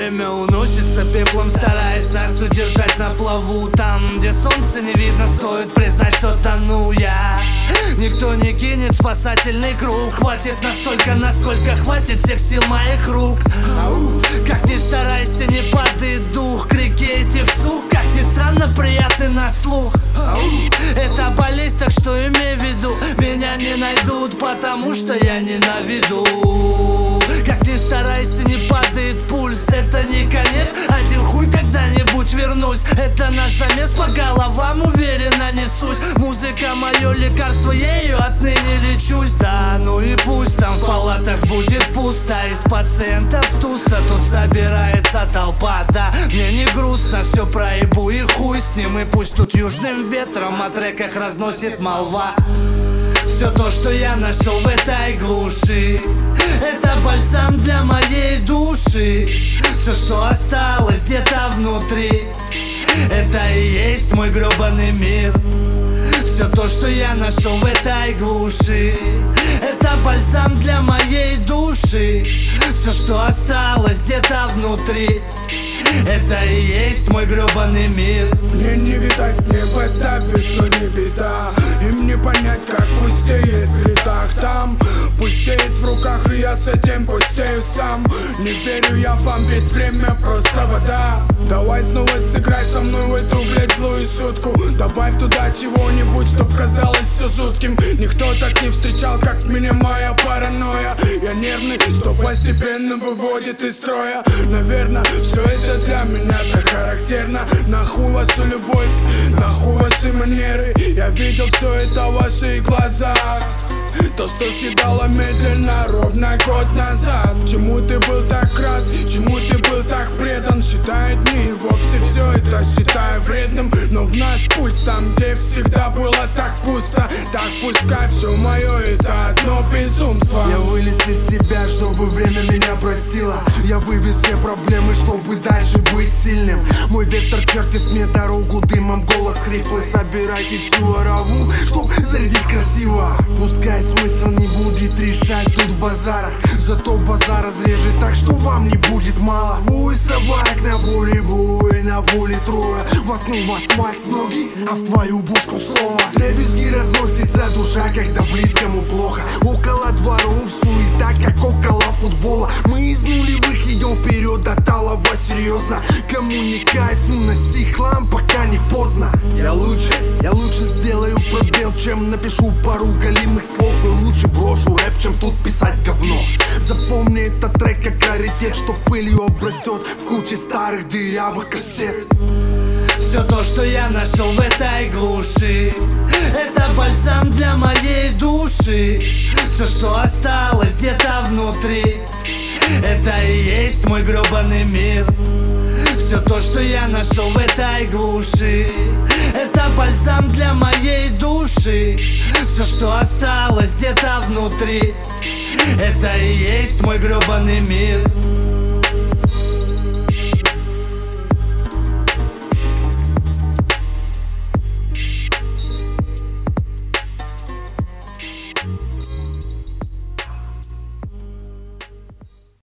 время уносится пеплом, стараясь нас удержать на плаву. Там, где солнце не видно, стоит признать, что тону я. Никто не кинет спасательный круг. Хватит настолько, насколько хватит всех сил моих рук. Как ни старайся, не падает дух. Крики этих сук, как ни странно, приятны на слух. Это болезнь, так что имей в виду, меня не найдут, потому что я не на виду. Как ни старайся, не падает пульс. Это не конец, один хуй когда-нибудь вернусь. Это наш замес, по головам уверенно несусь. Музыка мое лекарство, ею отныне лечусь. Да ну и пусть там в палатах будет пусто. Из пациентов туса тут собирается толпа. Да, мне не грустно, все проебу и хуй с ним. И пусть тут южным ветром о треках разносит молва. Все то, что я нашел в этой глуши, это бальзам для моей души. Все, что осталось где-то внутри, это и есть мой гребаный мир. Все то, что я нашел в этой глуши, это бальзам для моей души. Все, что осталось где-то внутри, это и есть мой гребаный мир. Мне не видать небо давит, но не беда. Им не понять, как пустеет в рядах. Там пустеет в руках, и я с этим пустею сам. Не верю я вам, ведь время просто вода. Давай снова сыграй со мной в эту, блядь, злую шутку. Добавь туда чего-нибудь, чтоб казалось все жутким. Никто так не встречал, как меня моя паранойя. Я нервный, что постепенно выводит из строя. Наверное, все это для меня так характерно. Нахуй вашу любовь, нахуй ваши манеры. Я видел все это в ваших глазах. То, что съедало медленно, ровно год назад. Чему ты был так рад, чему ты был так предан? Считай дни, и вовсе все это считаю вредным. Но в нас пульс, там, где всегда было так пусто. Так пускай все мое, это одно безумство. Я вылез из себя, чтобы время меня простило. Я вывез все проблемы, чтобы дальше быть сильным. Мой вектор чертит мне дорогу дымом, голос хриплый. Собирайте всю ораву, чтоб зарядить красиво. Пускай смысл не будет решать тут в базарах, зато базар разрежет так, что вам не будет мало. Бой собак на поле, бой на поле трое. Воткнул в асфальт ноги, а в твою бушку снова. Дребезги разносится душа, когда близкому плохо. Около дворов суета, как около футбола. Мы из нулевых идем вперед до талого, серьезно. Кому не кайф, уноси хлам, пока не поздно. Я лучше сделаю пробел, чем напишу пару галимых слов. И лучше брошу рэп, чем тут писать говно. Запомни этот трек как раритет, что пылью обрастет в куче старых дырявых кассет. Все то, что я нашел в этой глуши, это бальзам для моей души. Все, что осталось где-то внутри, это и есть мой гребаный мир. Все то, что я нашел в этой глуши, это бальзам для моей души. Все, что осталось где-то внутри, это и есть мой гребаный мир.